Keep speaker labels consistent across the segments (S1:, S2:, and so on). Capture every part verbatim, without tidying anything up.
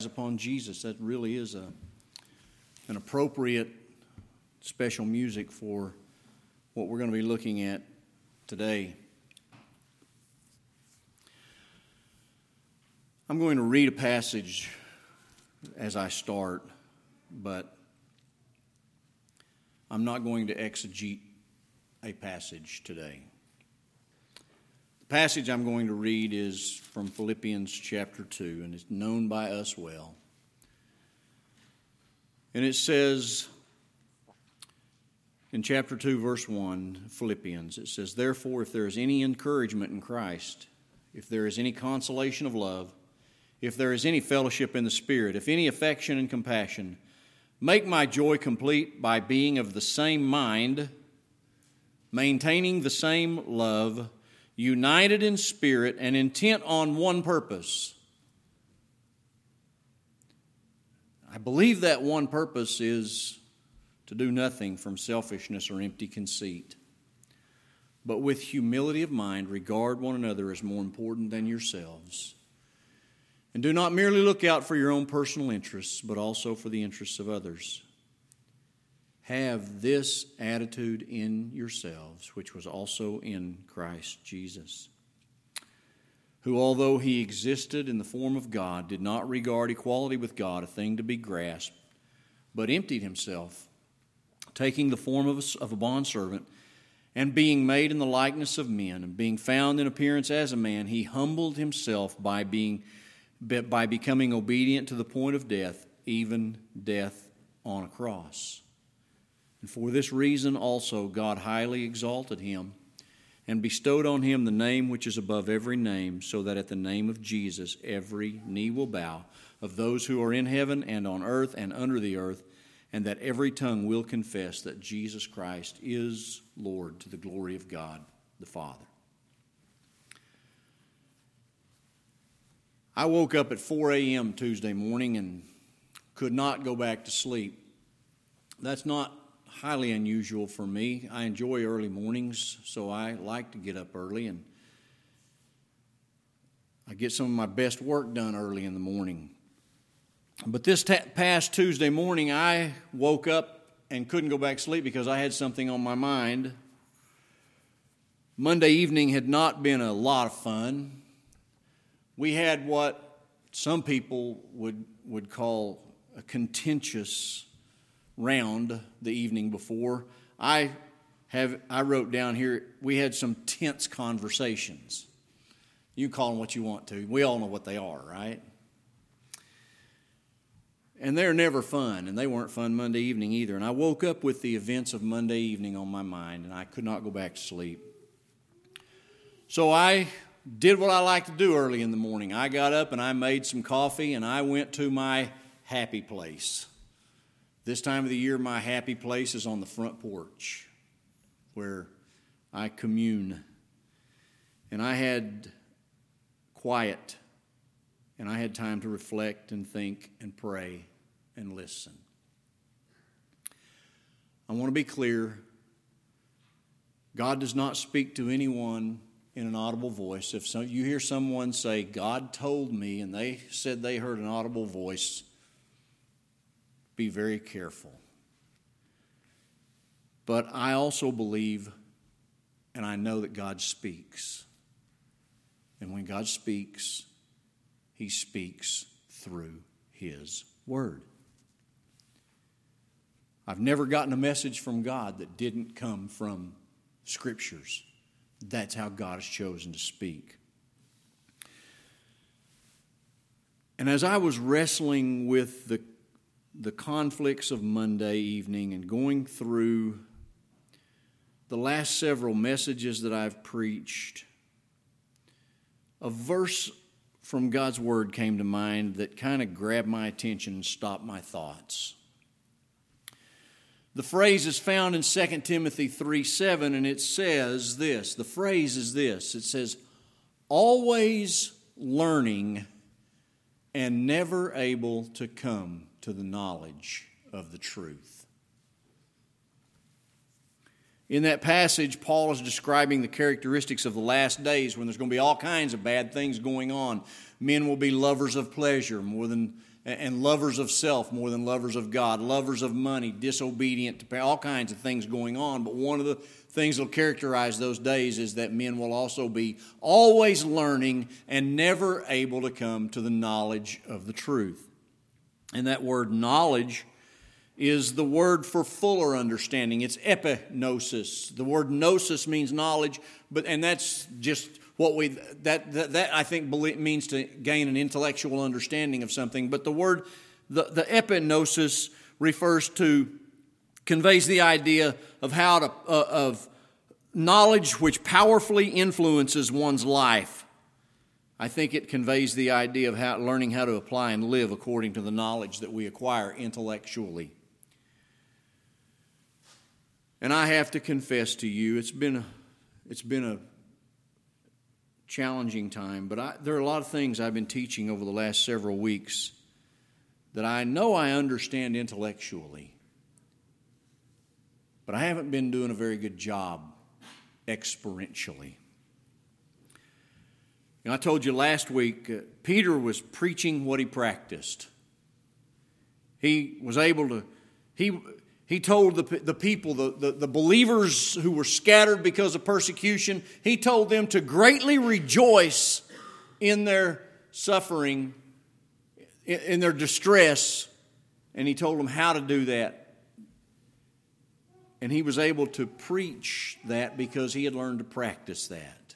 S1: Upon Jesus. That really is a an appropriate special music for what we're going to be looking at today. I'm going to read a passage as I start, but I'm not going to exegete a passage today. The passage I'm going to read is from Philippians chapter two, and it's known by us well. And it says in chapter two, verse one, Philippians, it says, "Therefore, if there is any encouragement in Christ, if there is any consolation of love, if there is any fellowship in the Spirit, if any affection and compassion, make my joy complete by being of the same mind, maintaining the same love, united in spirit and intent on one purpose." I believe that one purpose is to do nothing from selfishness or empty conceit, but with humility of mind regard one another as more important than yourselves. And do not merely look out for your own personal interests, but also for the interests of others. Have this attitude in yourselves, which was also in Christ Jesus, who, although he existed in the form of God, did not regard equality with God a thing to be grasped, but emptied himself, taking the form of a, of a bondservant, and being made in the likeness of men, and being found in appearance as a man, he humbled himself by being by becoming obedient to the point of death, even death on a cross. And for this reason also God highly exalted him and bestowed on him the name which is above every name, so that at the name of Jesus every knee will bow, of those who are in heaven and on earth and under the earth, and that every tongue will confess that Jesus Christ is Lord, to the glory of God the Father. I woke up at four a.m. Tuesday morning and could not go back to sleep. That's not highly unusual for me. I enjoy early mornings, so I like to get up early, and I get some of my best work done early in the morning. But this ta- past Tuesday morning, I woke up and couldn't go back to sleep because I had something on my mind. Monday evening had not been a lot of fun. We had what some people would would call a contentious round the evening before. I have I wrote down here, we had some tense conversations. You call them what you want to. We all know what they are, right? And they're never fun, and they weren't fun Monday evening either. And I woke up with the events of Monday evening on my mind, and I could not go back to sleep. So I did what I like to do early in the morning. I got up and I made some coffee and I went to my happy place. This time of the year, my happy place is on the front porch where I commune. And I had quiet, and I had time to reflect and think and pray and listen. I want to be clear. God does not speak to anyone in an audible voice. If so, you hear someone say, "God told me," and they said they heard an audible voice, be very careful. But I also believe, and I know that God speaks. And when God speaks, he speaks through his word. I've never gotten a message from God that didn't come from Scriptures. That's how God has chosen to speak. And as I was wrestling with the, the conflicts of Monday evening and going through the last several messages that I've preached, a verse from God's Word came to mind that kind of grabbed my attention and stopped my thoughts. The phrase is found in Second Timothy three seven, and it says this. The phrase is this. It says, "Always learning and never able to come to the knowledge of the truth." In that passage, Paul is describing the characteristics of the last days when there's going to be all kinds of bad things going on. Men will be lovers of pleasure more than and lovers of self more than lovers of God, lovers of money, disobedient to parents, all kinds of things going on. But one of the things that will characterize those days is that men will also be always learning and never able to come to the knowledge of the truth. And that word knowledge is the word for fuller understanding. It's epignosis. The word gnosis means knowledge, but and that's just what we that that, that I think means to gain an intellectual understanding of something. But the word the the epignosis refers to conveys the idea of how to uh, of knowledge which powerfully influences one's life. I think it conveys the idea of how learning how to apply and live according to the knowledge that we acquire intellectually. And I have to confess to you, it's been a, it's been a challenging time, but I, there are a lot of things I've been teaching over the last several weeks that I know I understand intellectually, but I haven't been doing a very good job experientially. You know, I told you last week, uh, Peter was preaching what he practiced. He was able to, he he told the, the people, the, the, the believers who were scattered because of persecution, he told them to greatly rejoice in their suffering, in, in their distress, and he told them how to do that. And he was able to preach that because he had learned to practice that.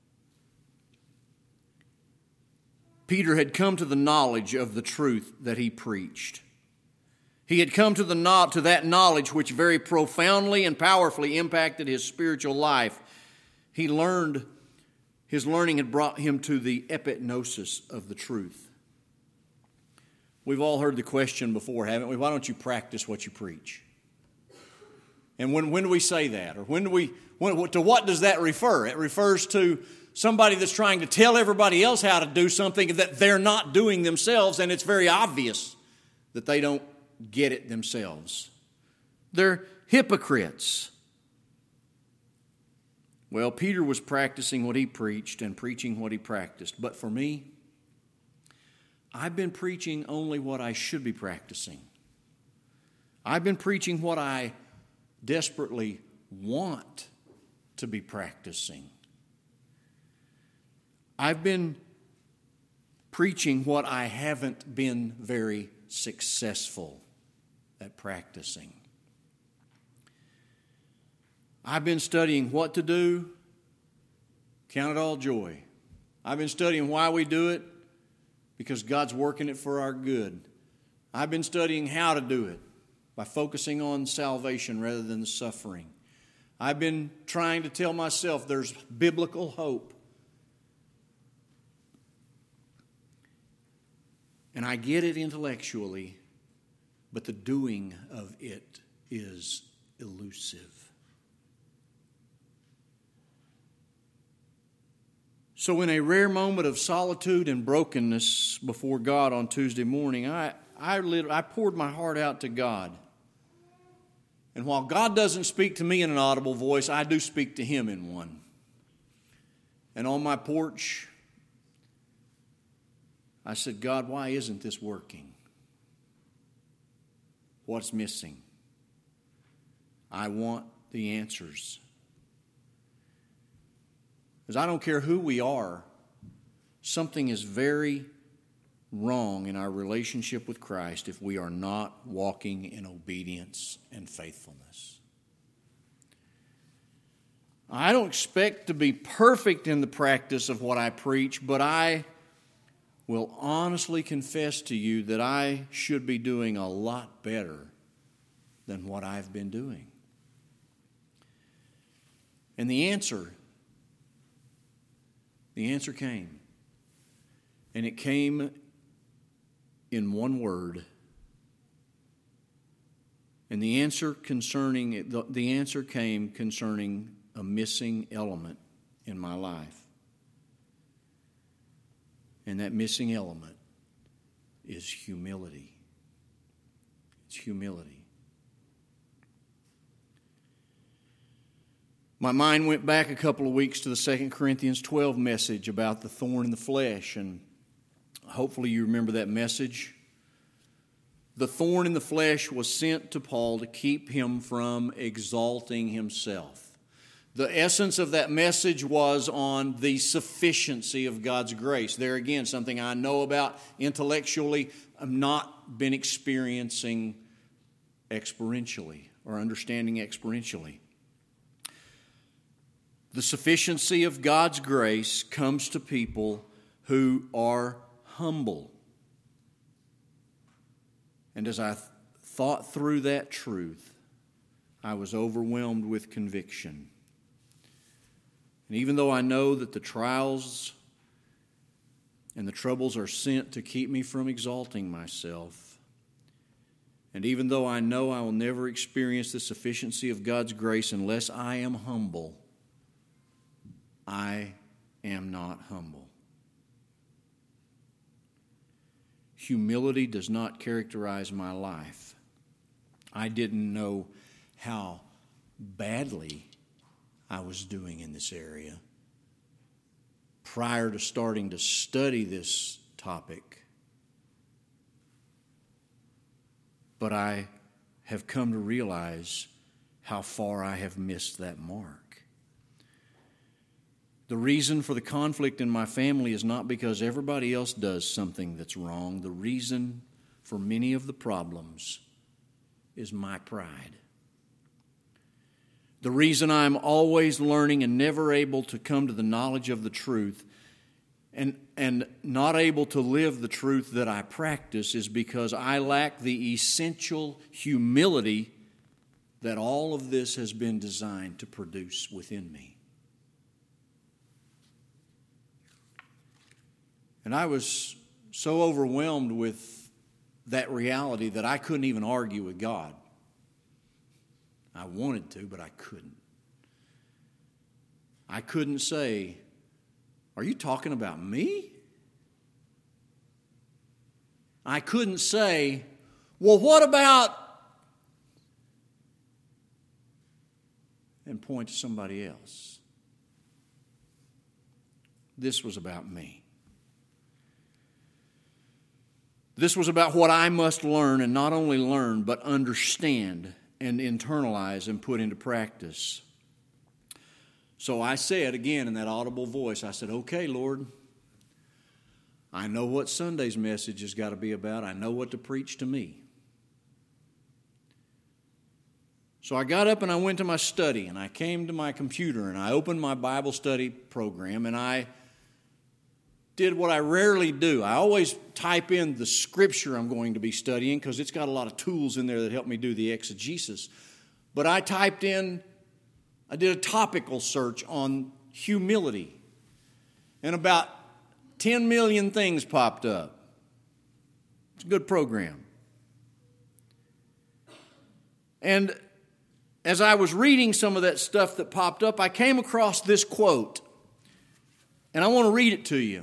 S1: Peter had come to the knowledge of the truth that he preached. He had come to the to that knowledge which very profoundly and powerfully impacted his spiritual life. He learned, his learning had brought him to the epignosis of the truth. We've all heard the question before, haven't we? Why don't you practice what you preach? And when, when do we say that? Or when do we, when, to what does that refer? It refers to somebody that's trying to tell everybody else how to do something that they're not doing themselves, and it's very obvious that they don't get it themselves. They're hypocrites. Well, Peter was practicing what he preached and preaching what he practiced. But for me, I've been preaching only what I should be practicing. I've been preaching what I desperately want to be practicing. I've been preaching what I haven't been very successful at practicing. I've been studying what to do. Count it all joy. I've been studying why we do it, because God's working it for our good. I've been studying how to do it by focusing on salvation rather than the suffering. I've been trying to tell myself there's biblical hope. And I get it intellectually, but the doing of it is elusive. So in a rare moment of solitude and brokenness before God on Tuesday morning, I, I, lit, I poured my heart out to God. And while God doesn't speak to me in an audible voice, I do speak to Him in one. And on my porch, I said, God, why isn't this working? What's missing? I want the answers. Because I don't care who we are, something is very wrong in our relationship with Christ if we are not walking in obedience and faithfulness. I don't expect to be perfect in the practice of what I preach, but I will honestly confess to you that I should be doing a lot better than what I've been doing. And the answer, the answer came. And it came in one word. And the answer concerning the, the answer came concerning a missing element in my life. And that missing element is humility. It's humility. My mind went back a couple of weeks to the Second Corinthians twelve message about the thorn in the flesh, and hopefully you remember that message. the thorn in the flesh was sent to Paul to keep him from exalting himself. The essence of that message was on the sufficiency of God's grace. There again, something I know about intellectually, I've not been experiencing experientially or understanding experientially. The sufficiency of God's grace comes to people who are humble. And as I th- thought through that truth, I was overwhelmed with conviction. And even though I know that the trials and the troubles are sent to keep me from exalting myself, and even though I know I will never experience the sufficiency of God's grace unless I am humble, I am not humble. Humility does not characterize my life. I didn't know how badly I was doing in this area prior to starting to study this topic. But I have come to realize how far I have missed that mark. The reason for the conflict in my family is not because everybody else does something that's wrong. The reason for many of the problems is my pride. The reason I'm always learning and never able to come to the knowledge of the truth and, and not able to live the truth that I practice is because I lack the essential humility that all of this has been designed to produce within me. And I was so overwhelmed with that reality that I couldn't even argue with God. I wanted to, but I couldn't. I couldn't say, "Are you talking about me?" I couldn't say, "Well, what about?" and point to somebody else. This was about me. This was about what I must learn, and not only learn, but understand and internalize and put into practice. So I said again in that audible voice, I said, "Okay, Lord, I know what Sunday's message has got to be about. I know what to preach to me." So I got up and I went to my study, and I came to my computer, and I opened my Bible study program, and I did what I rarely do. I always type in the scripture I'm going to be studying because it's got a lot of tools in there that help me do the exegesis. But I typed in, I did a topical search on humility, and about ten million things popped up. It's a good program. And as I was reading some of that stuff that popped up, I came across this quote, and I want to read it to you.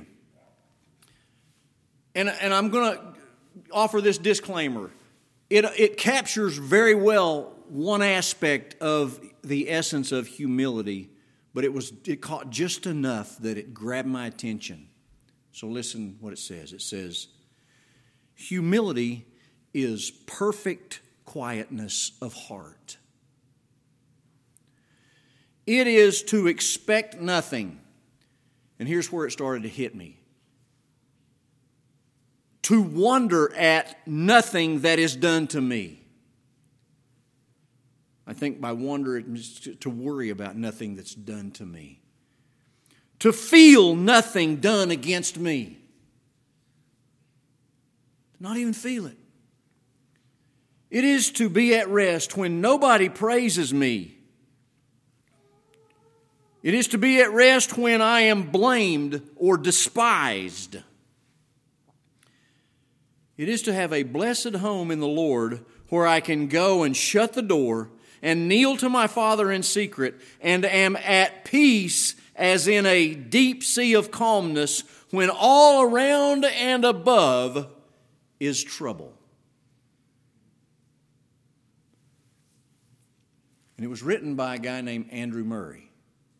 S1: And, and I'm going to offer this disclaimer. It, it captures very well one aspect of the essence of humility, but it was it caught just enough that it grabbed my attention. So listen what it says. It says, "Humility is perfect quietness of heart. It is to expect nothing." And here's where it started to hit me. "To wonder at nothing that is done to me." I think by wonder, it means to worry about nothing that's done to me. "To feel nothing done against me." Not even feel it. "It is to be at rest when nobody praises me. It is to be at rest when I am blamed or despised. It is to have a blessed home in the Lord where I can go and shut the door and kneel to my Father in secret and am at peace as in a deep sea of calmness when all around and above is trouble." And it was written by a guy named Andrew Murray.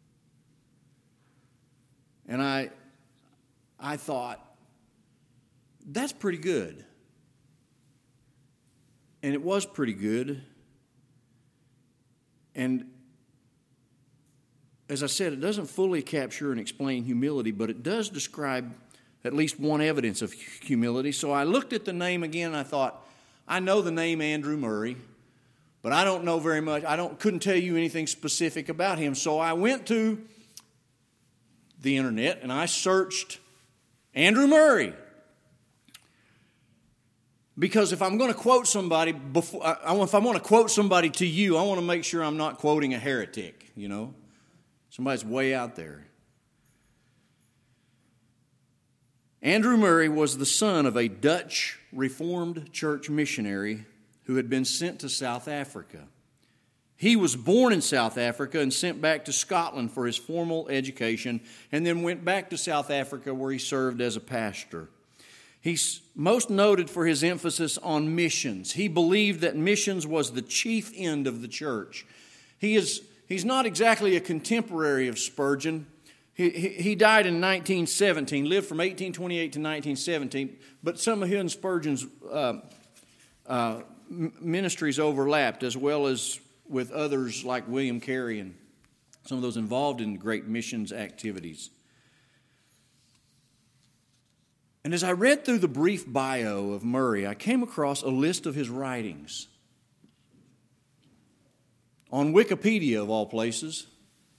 S1: And I, I thought, that's pretty good. and it was pretty good. And as I said, it doesn't fully capture and explain humility, but it does describe at least one evidence of humility. So I looked at the name again, and I thought, I know the name Andrew Murray, but I don't know very much. I don't couldn't tell you anything specific about him. So I went to the internet, and I searched Andrew Murray. Because if I'm going to quote somebody, before, I, if I want to quote somebody to you, I want to make sure I'm not quoting a heretic, you know. Somebody's way out there. Andrew Murray was the son of a Dutch Reformed Church missionary who had been sent to South Africa. He was born in South Africa and sent back to Scotland for his formal education, and then went back to South Africa where he served as a pastor. He's most noted for his emphasis on missions. He believed that missions was the chief end of the church. He is, he's not exactly a contemporary of Spurgeon. He, he, he died in nineteen seventeen, lived from eighteen twenty-eight to nineteen seventeen, but some of his and Spurgeon's uh, uh, ministries overlapped, as well as with others like William Carey and some of those involved in great missions activities. And as I read through the brief bio of Murray, I came across a list of his writings on Wikipedia, of all places.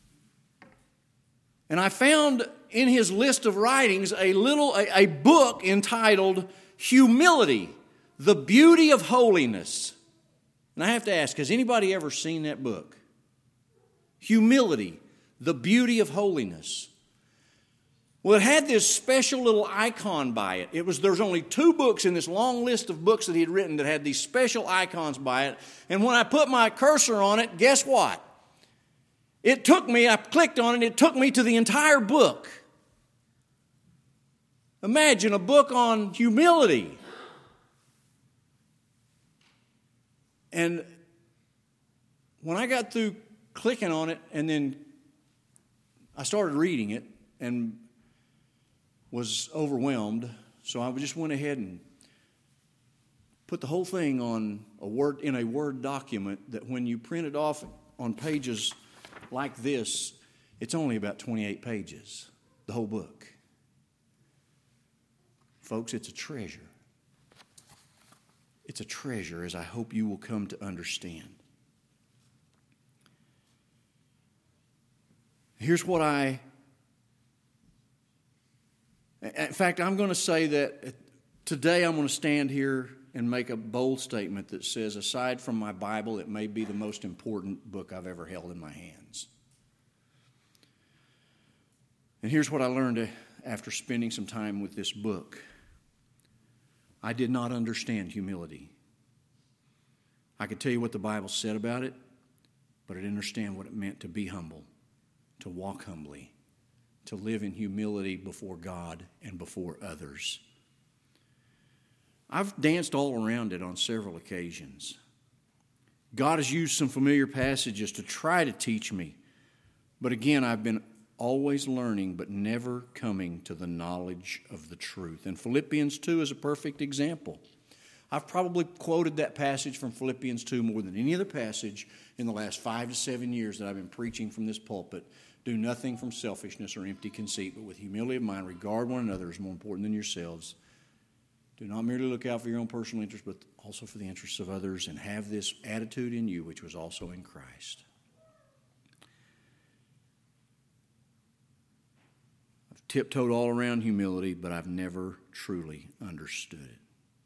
S1: And I found in his list of writings a little a, a book entitled Humility, the Beauty of Holiness. And I have to ask, has anybody ever seen that book? Humility, the Beauty of Holiness. Well, it had this special little icon by it. It was there's only two books in this long list of books that he had written that had these special icons by it. And when I put my cursor on it, guess what? It took me, I clicked on it, it took me to the entire book. Imagine a book on humility. And when I got through clicking on it, and then I started reading it and was overwhelmed, so I just went ahead and put the whole thing on a Word in a Word document that when you print it off on pages like this, it's only about twenty-eight pages, the whole book. Folks, it's a treasure. It's a treasure, as I hope you will come to understand. Here's what I... In fact, I'm going to say that today I'm going to stand here and make a bold statement that says, aside from my Bible, it may be the most important book I've ever held in my hands. And here's what I learned after spending some time with this book. I did not understand humility. I could tell you what the Bible said about it, but I didn't understand what it meant to be humble, to walk humbly, to live in humility before God and before others. I've danced all around it on several occasions. God has used some familiar passages to try to teach me, but again, I've been always learning but never coming to the knowledge of the truth. And Philippians two is a perfect example. I've probably quoted that passage from Philippians two more than any other passage in the last five to seven years that I've been preaching from this pulpit. Do nothing from selfishness or empty conceit, but with humility of mind, regard one another as more important than yourselves. Do not merely look out for your own personal interests, but also for the interests of others, and have this attitude in you, which was also in Christ. I've tiptoed all around humility, but I've never truly understood it.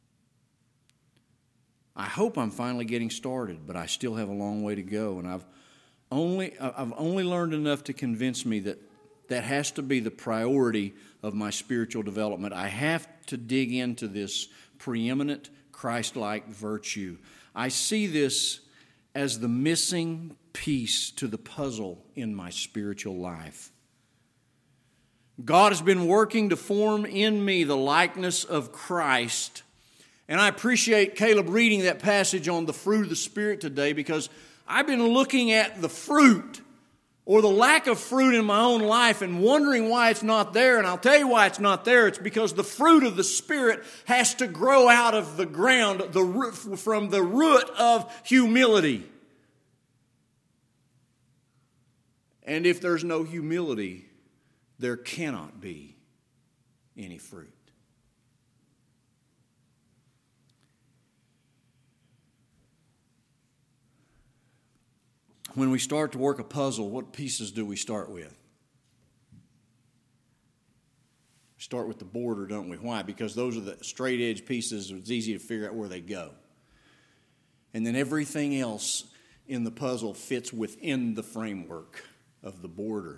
S1: I hope I'm finally getting started, but I still have a long way to go, and I've only I've only learned enough to convince me that that has to be the priority of my spiritual development. I have to dig into this preeminent Christ-like virtue. I see this as the missing piece to the puzzle in my spiritual life. God has been working to form in me the likeness of Christ. And I appreciate Caleb reading that passage on the fruit of the Spirit today, because I've been looking at the fruit or the lack of fruit in my own life and wondering why it's not there, and I'll tell you why it's not there. It's because the fruit of the Spirit has to grow out of the ground, the root, from the root of humility. And if there's no humility, there cannot be any fruit. When we start to work a puzzle, what pieces do we start with? We start with the border, don't we? Why? Because those are the straight edge pieces. It's easy to figure out where they go. And then everything else in the puzzle fits within the framework of the border.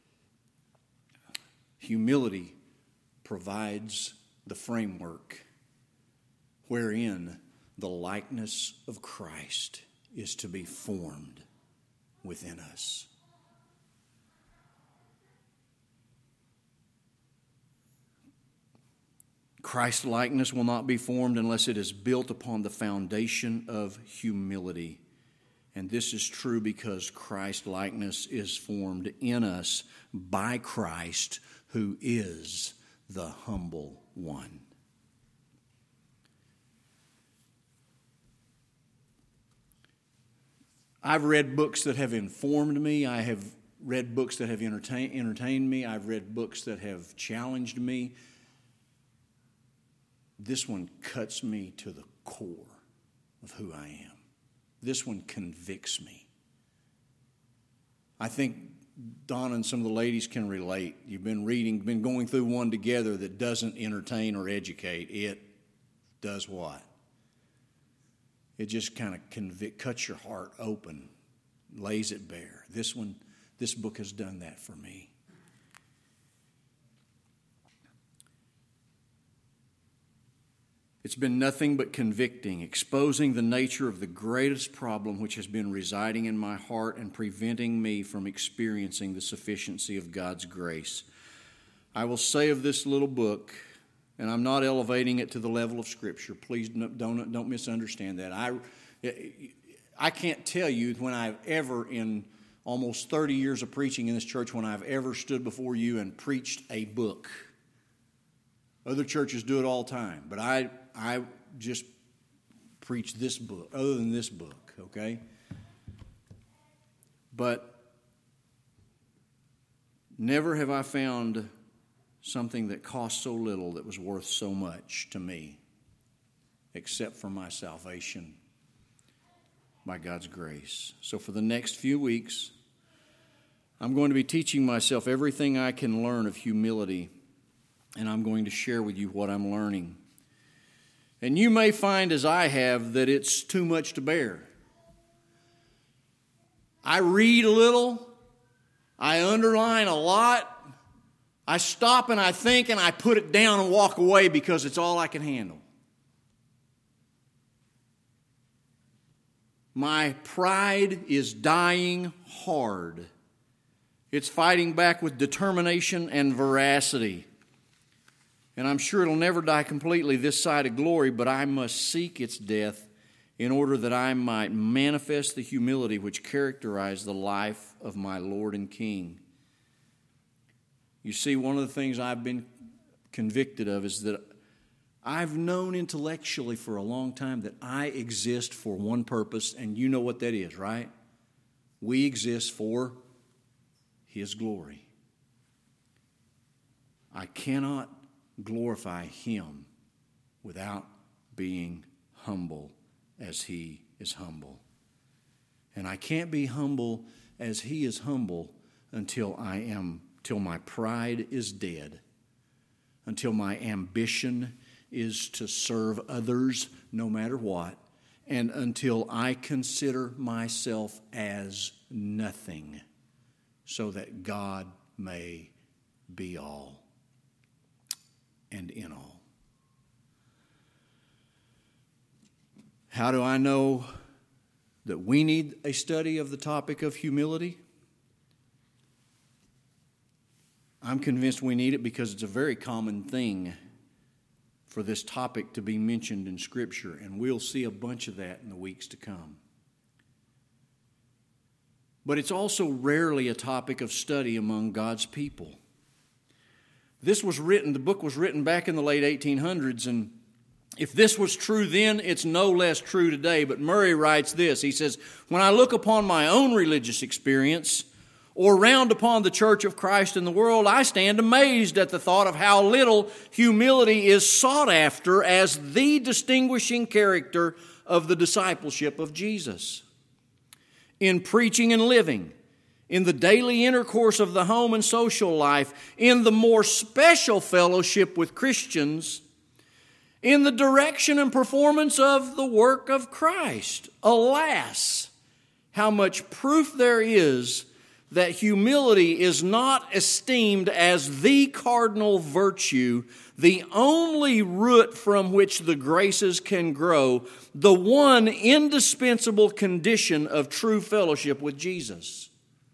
S1: Humility provides the framework wherein the likeness of Christ is to be formed within us. Christ's likeness will not be formed unless it is built upon the foundation of humility. And this is true because Christ's likeness is formed in us by Christ, who is the humble one. I've read books that have informed me. I have read books that have entertain, entertained me. I've read books that have challenged me. This one cuts me to the core of who I am. This one convicts me. I think Donna and some of the ladies can relate. You've been reading, been going through one together that doesn't entertain or educate. It does what? It just kind of convict, cuts your heart open, lays it bare. This one, this book has done that for me. It's been nothing but convicting, exposing the nature of the greatest problem which has been residing in my heart and preventing me from experiencing the sufficiency of God's grace. I will say of this little book, and I'm not elevating it to the level of Scripture. Please don't, don't misunderstand that. I, I can't tell you when I've ever, in almost thirty years of preaching in this church, when I've ever stood before you and preached a book. Other churches do it all the time, but I, I just preach this book, other than this book, okay? But never have I found something that cost so little that was worth so much to me, except for my salvation by God's grace. So for the next few weeks, I'm going to be teaching myself everything I can learn of humility, and I'm going to share with you what I'm learning. And you may find, as I have, that it's too much to bear. I read a little, I underline a lot, I stop and I think and I put it down and walk away because it's all I can handle. My pride is dying hard. It's fighting back with determination and veracity. And I'm sure it'll never die completely this side of glory, but I must seek its death in order that I might manifest the humility which characterized the life of my Lord and King. You see, one of the things I've been convicted of is that I've known intellectually for a long time that I exist for one purpose, and you know what that is, right? We exist for His glory. I cannot glorify Him without being humble as He is humble. And I can't be humble as He is humble until I am, till my pride is dead, until my ambition is to serve others no matter what, and until I consider myself as nothing so that God may be all and in all. How do I know that we need a study of the topic of humility? I'm convinced we need it because it's a very common thing for this topic to be mentioned in Scripture, and we'll see a bunch of that in the weeks to come. but it's also rarely a topic of study among God's people. This was written, the book was written back in the late eighteen hundreds, and if this was true then, it's no less true today. But Murray writes this. He says, "When I look upon my own religious experience or round upon the Church of Christ in the world, I stand amazed at the thought of how little humility is sought after as the distinguishing character of the discipleship of Jesus. In preaching and living, in the daily intercourse of the home and social life, in the more special fellowship with Christians, in the direction and performance of the work of Christ. Alas, how much proof there is that humility is not esteemed as the cardinal virtue, the only root from which the graces can grow, the one indispensable condition of true fellowship with Jesus."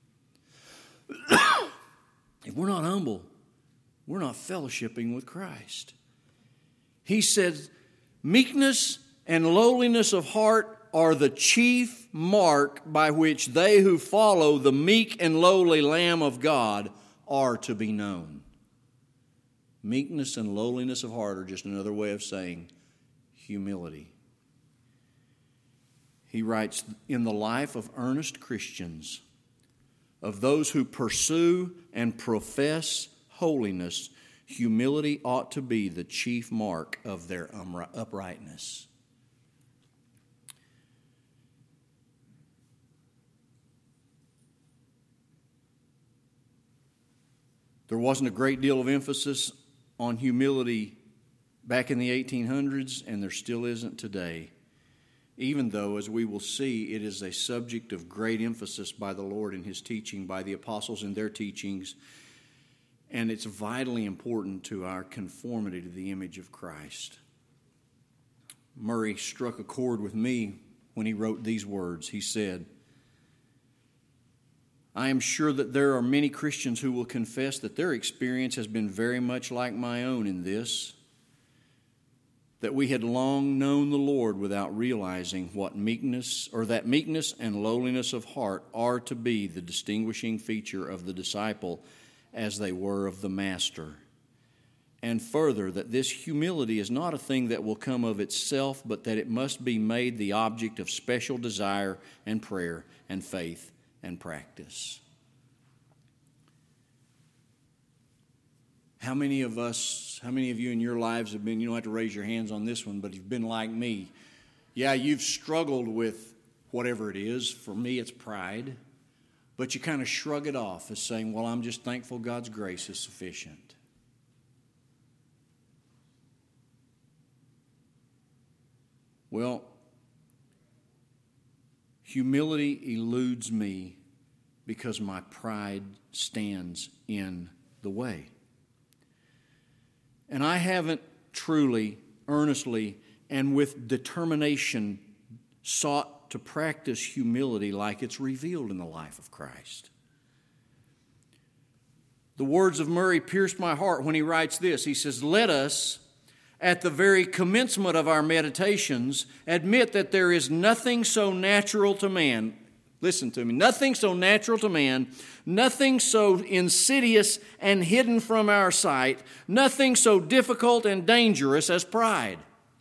S1: If we're not humble, we're not fellowshipping with Christ. He said, meekness and lowliness of heart are the chief mark by which they who follow the meek and lowly Lamb of God are to be known. Meekness and lowliness of heart are just another way of saying humility. He writes, in the life of earnest Christians, of those who pursue and profess holiness, humility ought to be the chief mark of their uprightness. There wasn't a great deal of emphasis on humility back in the eighteen hundreds, and there still isn't today. Even though, as we will see, it is a subject of great emphasis by the Lord in His teaching, by the apostles in their teachings, and it's vitally important to our conformity to the image of Christ. Murray struck a chord with me when he wrote these words. He said, "I am sure that there are many Christians who will confess that their experience has been very much like my own in this, that we had long known the Lord without realizing what meekness, or that meekness and lowliness of heart are to be the distinguishing feature of the disciple as they were of the Master. And further, that this humility is not a thing that will come of itself, but that it must be made the object of special desire and prayer and faith and practice." How many of us, how many of you in your lives have been, you don't have to raise your hands on this one, but you've been like me. Yeah, you've struggled with whatever it is. For me, it's pride. But you kind of shrug it off as saying, well, I'm just thankful God's grace is sufficient. Well, humility eludes me because my pride stands in the way. And I haven't truly, earnestly, and with determination sought to practice humility like it's revealed in the life of Christ. The words of Murray pierced my heart when he writes this. He says, "Let us, at the very commencement of our meditations, admit that there is nothing so natural to man." Listen to me. Nothing so natural to man, nothing so insidious and hidden from our sight, nothing so difficult and dangerous as pride.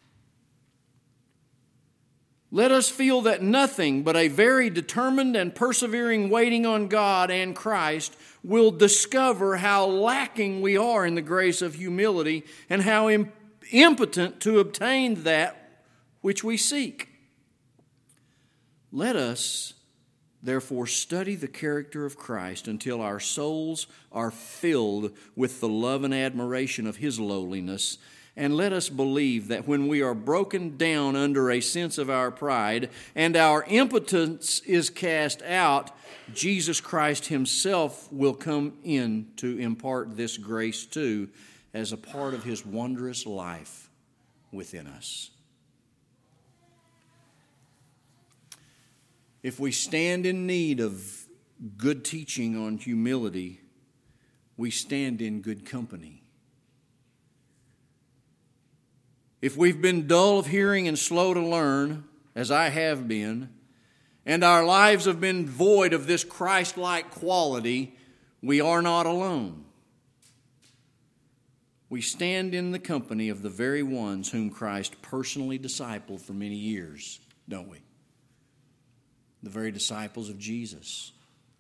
S1: Let us feel that nothing but a very determined and persevering waiting on God and Christ will discover how lacking we are in the grace of humility and how imp- impotent to obtain that which we seek. Let us therefore study the character of Christ until our souls are filled with the love and admiration of His lowliness, and let us believe that when we are broken down under a sense of our pride and our impotence is cast out, Jesus Christ Himself will come in to impart this grace too as a part of His wondrous life within us. If we stand in need of good teaching on humility, we stand in good company. If we've been dull of hearing and slow to learn, as I have been, and our lives have been void of this Christ-like quality, we are not alone. We stand in the company of the very ones whom Christ personally discipled for many years, don't we? The very disciples of Jesus.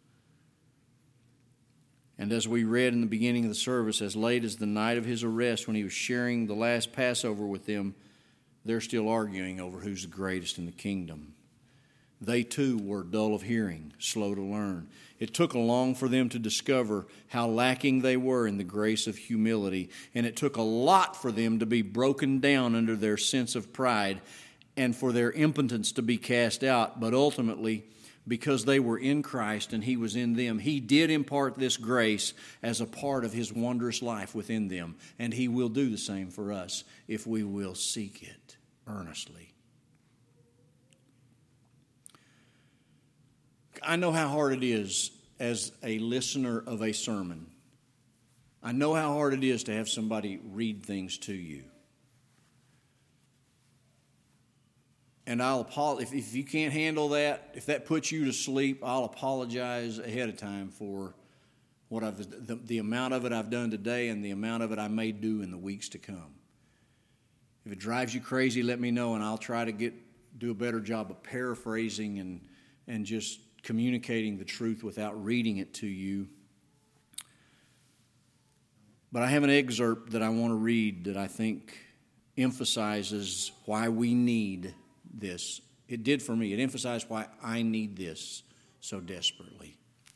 S1: And as we read in the beginning of the service, as late as the night of his arrest, when he was sharing the last Passover with them, they're still arguing over who's the greatest in the kingdom. They too were dull of hearing, slow to learn. It took long for them to discover how lacking they were in the grace of humility, and it took a lot for them to be broken down under their sense of pride and for their impotence to be cast out. But ultimately, because they were in Christ and he was in them, he did impart this grace as a part of his wondrous life within them, and he will do the same for us if we will seek it earnestly. I know how hard it is as a listener of a sermon. I know how hard it is to have somebody read things to you. And I'll apologize. If, if you can't handle that, if that puts you to sleep, I'll apologize ahead of time for what I've the, the amount of it I've done today and the amount of it I may do in the weeks to come. If it drives you crazy, let me know, and I'll try to get do a better job of paraphrasing and and just communicating the truth without reading it to you. But I have an excerpt that I want to read that I think emphasizes why we need this. It did for me. It emphasized why I need this so desperately.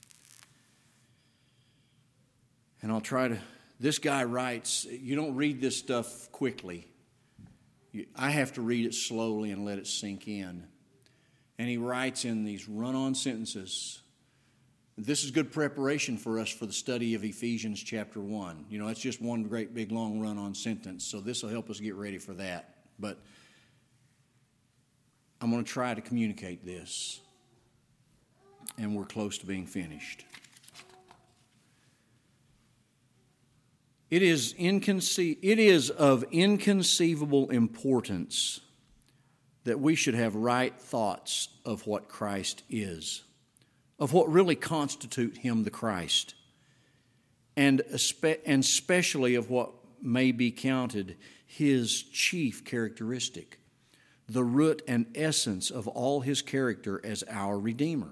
S1: And I'll try to... This guy writes, you don't read this stuff quickly. I have to read it slowly and let it sink in. And he writes in these run-on sentences. This is good preparation for us for the study of Ephesians chapter one. You know, it's just one great big long run-on sentence, so this will help us get ready for that. But I'm going to try to communicate this, and we're close to being finished. It is, inconce- it is of inconceivable importance that we should have right thoughts of what Christ is, of what really constitute him the Christ, and especially of what may be counted his chief characteristic, the root and essence of all his character as our Redeemer.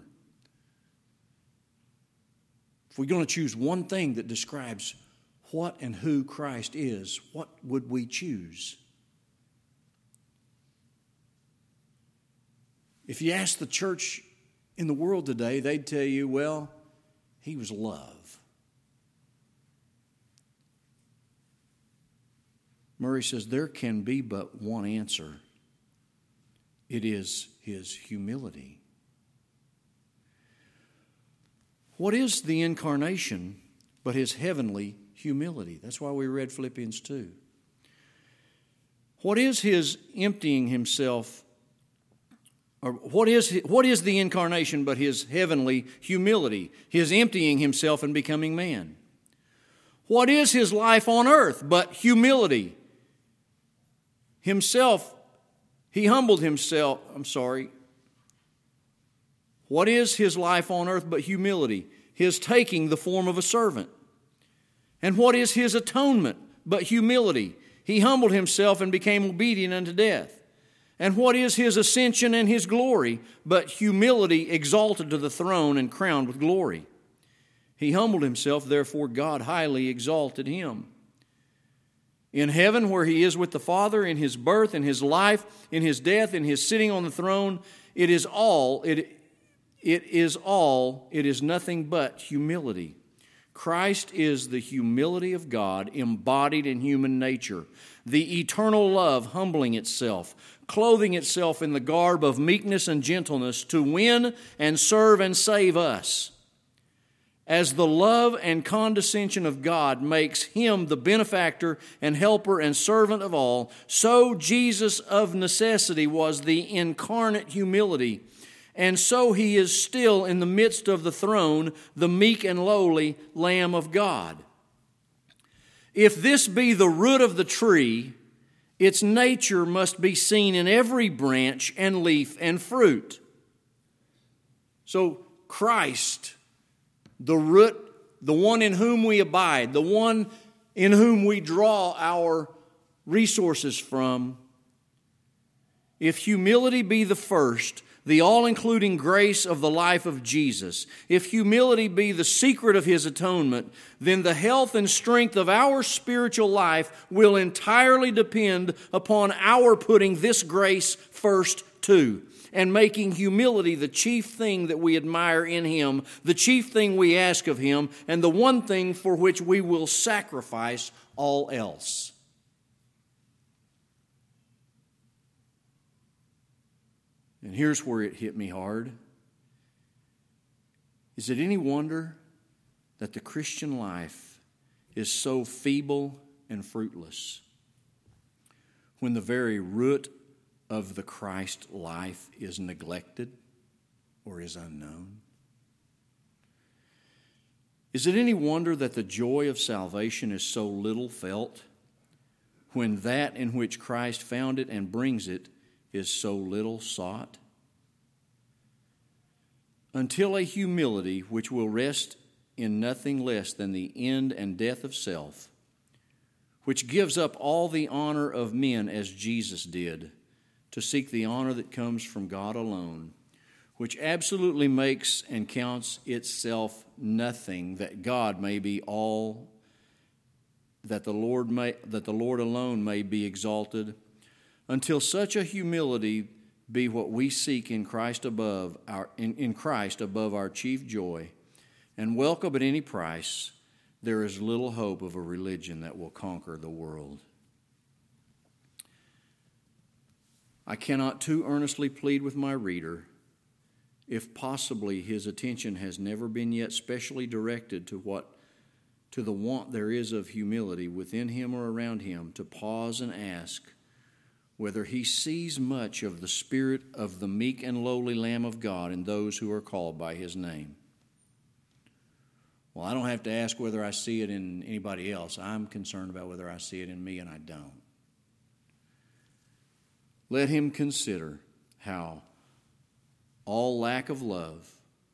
S1: If we're going to choose one thing that describes what and who Christ is, what would we choose? If you ask the church in the world today, they'd tell you, well, he was love. Murray says there can be but one answer. It is his humility. What is the incarnation but his heavenly humility? That's why we read Philippians two. What is his emptying himself? Or what is, what is the incarnation but his heavenly humility, his emptying himself and becoming man? What is his life on earth but humility? Himself, he humbled himself, I'm sorry. What is his life on earth but humility? His taking the form of a servant. And what is his atonement but humility? He humbled himself and became obedient unto death. And what is his ascension and his glory but humility exalted to the throne and crowned with glory? He humbled himself, therefore God highly exalted him. In heaven where he is with the Father, in his birth, in his life, in his death, in his sitting on the throne, it is all, it, it is all, it is nothing but humility. Christ is the humility of God embodied in human nature, the eternal love humbling itself, clothing itself in the garb of meekness and gentleness to win and serve and save us. As the love and condescension of God makes him the benefactor and helper and servant of all, so Jesus of necessity was the incarnate humility. And so he is still in the midst of the throne, the meek and lowly Lamb of God. If this be the root of the tree, its nature must be seen in every branch and leaf and fruit. So Christ, the root, the one in whom we abide, the one in whom we draw our resources from, if humility be the first, the all-including grace of the life of Jesus, if humility be the secret of His atonement, then the health and strength of our spiritual life will entirely depend upon our putting this grace first too, and making humility the chief thing that we admire in Him, the chief thing we ask of Him, and the one thing for which we will sacrifice all else. And here's where it hit me hard. Is it any wonder that the Christian life is so feeble and fruitless when the very root of the Christ life is neglected or is unknown? Is it any wonder that the joy of salvation is so little felt when that in which Christ found it and brings it is so little sought? Until a humility which will rest in nothing less than the end and death of self, which gives up all the honor of men as Jesus did, to seek the honor that comes from God alone, which absolutely makes and counts itself nothing, that God may be all, that the Lord may, that the Lord alone may be exalted, until such a humility be what we seek in Christ above our in, in Christ above our chief joy, and welcome at any price, there is little hope of a religion that will conquer the world. I cannot too earnestly plead with my reader, if possibly his attention has never been yet specially directed to what to the want there is of humility within him or around him, to pause and ask whether he sees much of the spirit of the meek and lowly Lamb of God in those who are called by His name. Well, I don't have to ask whether I see it in anybody else. I'm concerned about whether I see it in me, and I don't. Let him consider how all lack of love,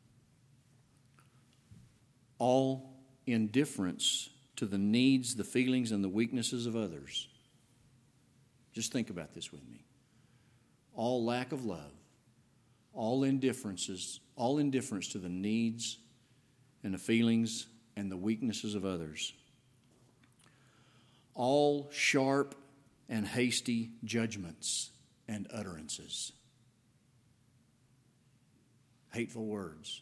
S1: all indifference to the needs, the feelings, and the weaknesses of others. Just think about this with me. All lack of love, all indifferences, all indifference to the needs and the feelings and the weaknesses of others. All sharp and hasty judgments and utterances. Hateful words.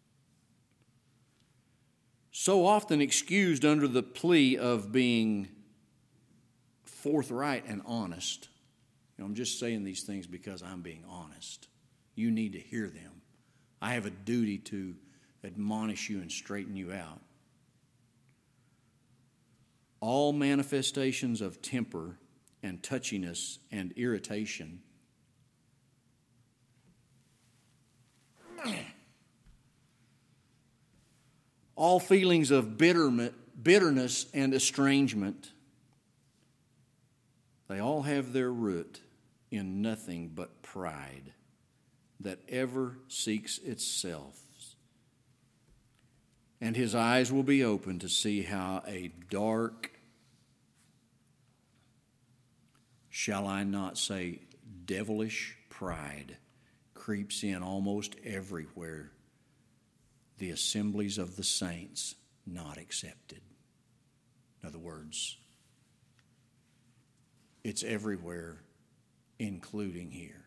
S1: So often excused under the plea of being forthright and honest. You know, I'm just saying these things because I'm being honest. You need to hear them. I have a duty to admonish you and straighten you out. All manifestations of temper and touchiness and irritation. All feelings of bitterness and estrangement. They all have their root in nothing but pride that ever seeks itself. And his eyes will be open to see how a dark, shall I not say devilish pride creeps in almost everywhere the assemblies of the saints not accepted. In other words, it's everywhere, including here.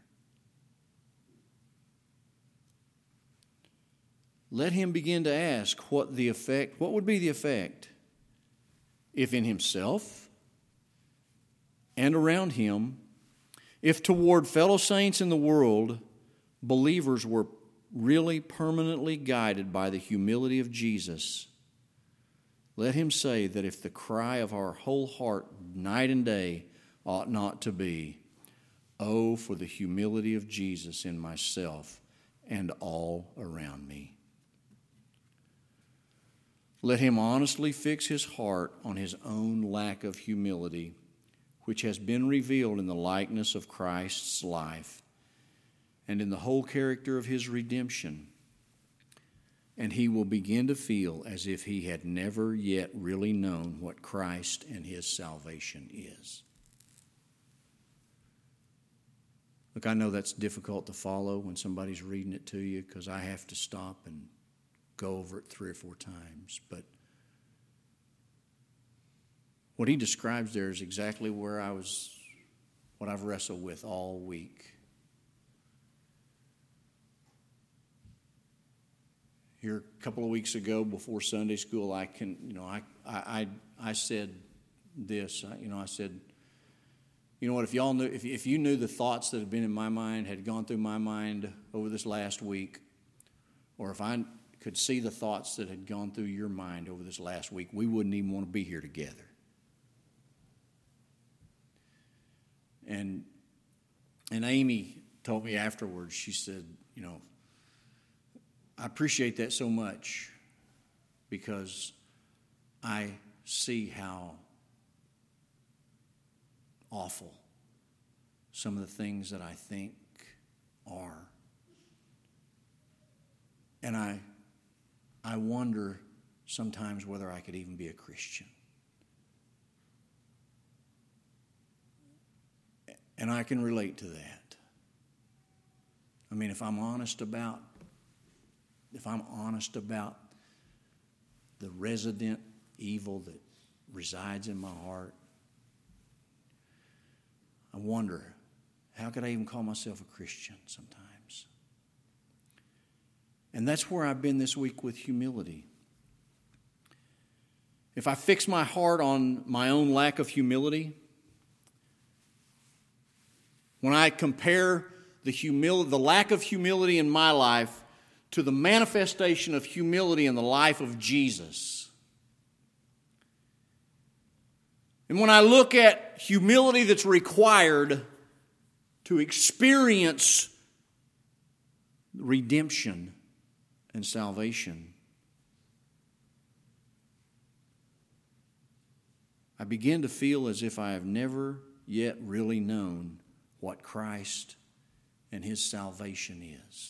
S1: Let him begin to ask what the effect, what would be the effect if in himself and around him, if toward fellow saints in the world, believers were really permanently guided by the humility of Jesus. Let him say that if the cry of our whole heart night and day ought not to be, oh, for the humility of Jesus in myself and all around me. Let him honestly fix his heart on his own lack of humility, which has been revealed in the likeness of Christ's life and in the whole character of his redemption, and he will begin to feel as if he had never yet really known what Christ and his salvation is. Look, I know that's difficult to follow when somebody's reading it to you because I have to stop and go over it three or four times. But what he describes there is exactly where I was, what I've wrestled with all week. Here a couple of weeks ago before Sunday school, I can, you know, I, I, I, I said this, you know, I said, you know what, if y'all knew, if, if you knew the thoughts that had been in my mind, had gone through my mind over this last week, or if I could see the thoughts that had gone through your mind over this last week, we wouldn't even want to be here together. And, and Amy told me afterwards, she said, you know, I appreciate that so much because I see how awful some of the things that I think are. And I I wonder sometimes whether I could even be a Christian. And I can relate to that. I mean, if I'm honest about If I'm honest about the resident evil that resides in my heart, I wonder, how could I even call myself a Christian sometimes? And that's where I've been this week with humility. If I fix my heart on my own lack of humility, when I compare the humility, the lack of humility in my life to the manifestation of humility in the life of Jesus. And when I look at humility that's required to experience redemption and salvation, I begin to feel as if I have never yet really known what Christ and his salvation is.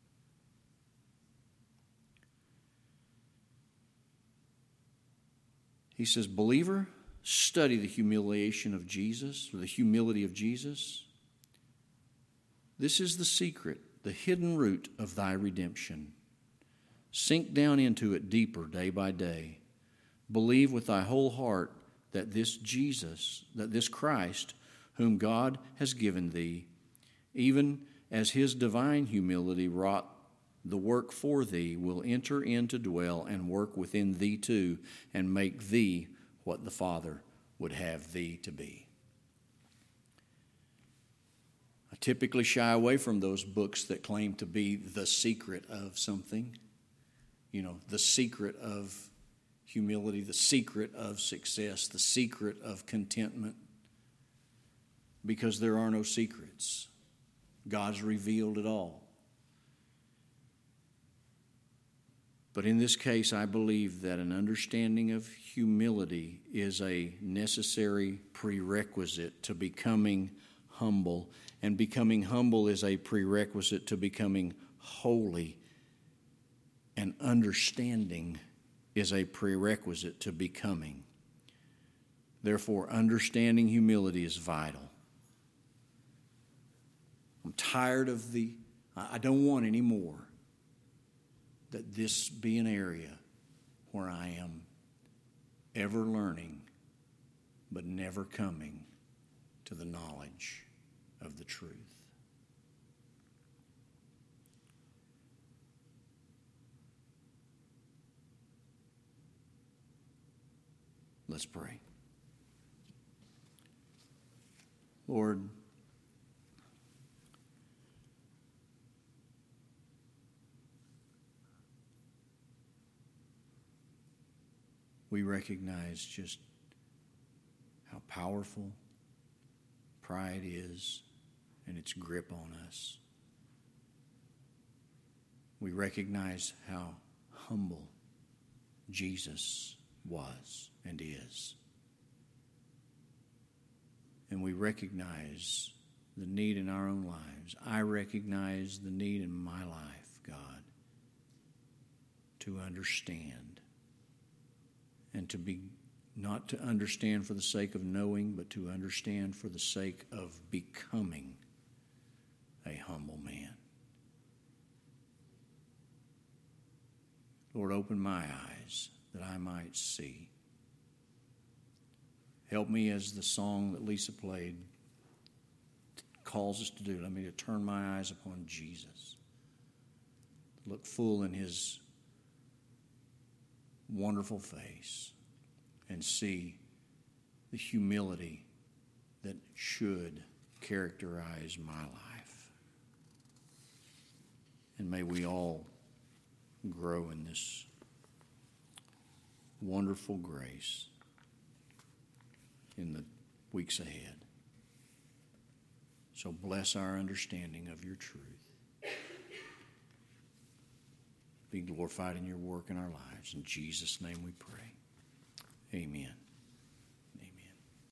S1: He says, believer, study the humiliation of Jesus, or the humility of Jesus. This is the secret, the hidden root of thy redemption. Sink down into it deeper day by day. Believe with thy whole heart that this Jesus, that this Christ, whom God has given thee, even as his divine humility wrought the work for thee, will enter in to dwell and work within thee too, and make thee what the Father would have thee to be. I typically shy away from those books that claim to be the secret of something. You know, the secret of humility, the secret of success, the secret of contentment. Because there are no secrets. God's revealed it all. But in this case, I believe that an understanding of humility is a necessary prerequisite to becoming humble. And becoming humble is a prerequisite to becoming holy. And understanding is a prerequisite to becoming. Therefore, understanding humility is vital. I'm tired of the, I don't want any more that this be an area where I am ever learning but never coming to the knowledge of the truth. Let's pray. Lord, we recognize just how powerful pride is and its grip on us. We recognize how humble Jesus was and is. And we recognize the need in our own lives. I recognize the need in my life, God, to understand, and to be not to understand for the sake of knowing, but to understand for the sake of becoming a humble man. Lord, open my eyes that I might see. Help me, as the song that Lisa played calls us to do. Let me to turn my eyes upon Jesus. Look full in his wonderful face and see the humility that should characterize my life. And may we all grow in this wonderful grace in the weeks ahead. So bless our understanding of your truth. Be glorified in your work in our lives. In Jesus' name we pray. Amen.